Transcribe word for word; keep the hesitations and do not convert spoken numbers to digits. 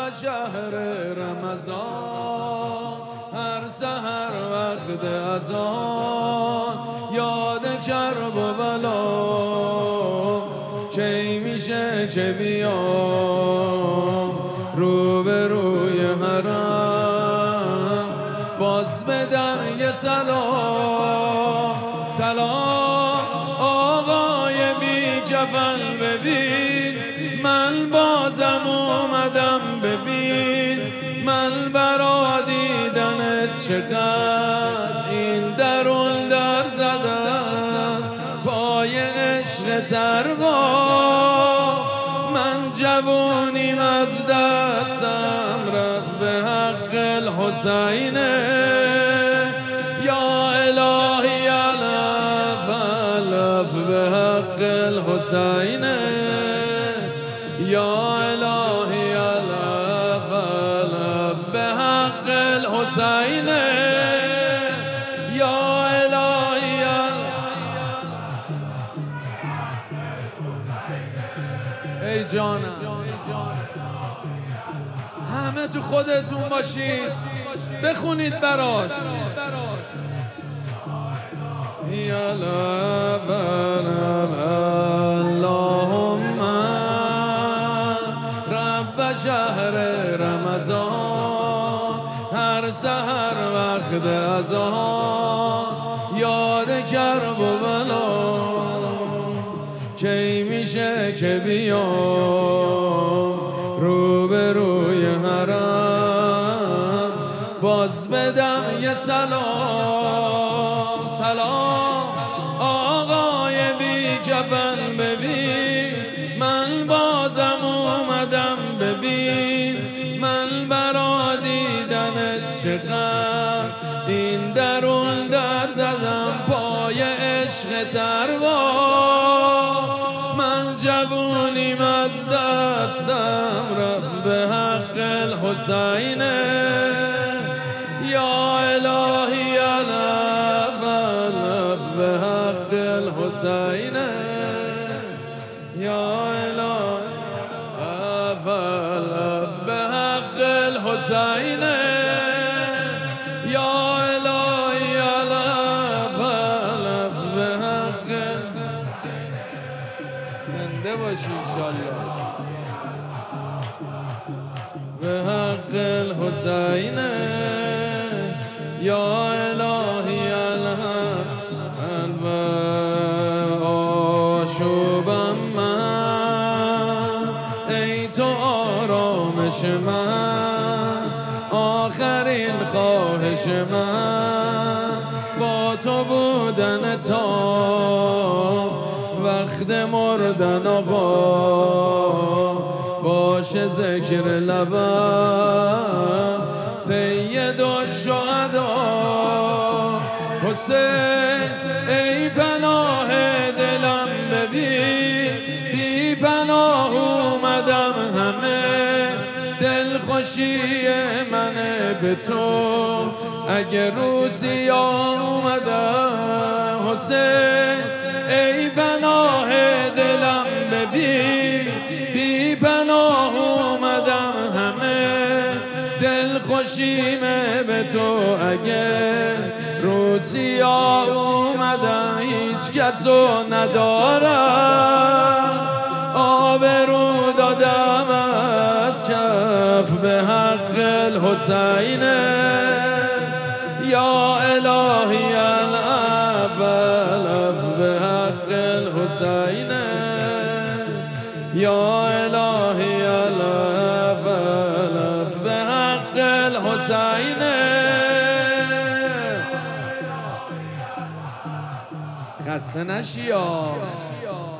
به شهر رمضان، هر سحر وقت اذان یاد کرب و بلا کی میشه که بیام رو به روی حرم باز بدم یه سلام. سلام آقای بی جفن ببین، من بازم اومدم ببین، من برا دیدنت چقدر این درون در زدم پای عشق تروا. من جوونیم از دستم رفت به حق الحسینه، یا الهی الف الف به حق الحسینه، یا الهی الف الف به حق الحسینه، یا الهی الف. ای جانم همه تو خودتون باشید بخونید براش. یا لب اللهم رب شهر رمضان، هر سحر وقت اذان یاد کرب و بلا کی میشه که بیام رو به روی حرم باز بدم یه سلام. سلام آقای بی جفن ببین، من بازم اومدم ببین، من برا دیدنت چقدر این درون در زدم پای عشق تروا. من جوونیم از دستم رفت به حق الحسینه، یا الهی الف الف به حق الحسینه، یا الهی الف الف به حق الحسینه، یا الهی الف الف به حق. زنده باشی انشالله به حق الحسینه، یا الهی الحق الف. آشوبم من ای تو آرامش من، آخرین خواهش من با تو بودن تا وقت مردن. آقا باشه ذکر لبم سید الشهدا حسین، ای پناه دلم ببین، بی پناه اومدم همه دلخوشی منه به تو اگه روسیا اومدم. حسین ای پناه دلم ببین، بی پناه اومدم همه دلخوشیمه به تو اگه روسیا اومدم. هیچ کسو ندارم آبرو دادم از کف به حق الحسینه، یا الهی الف الف به حق الحسینه، یا الهی الف الف به حق الحسینه. خسته نشی.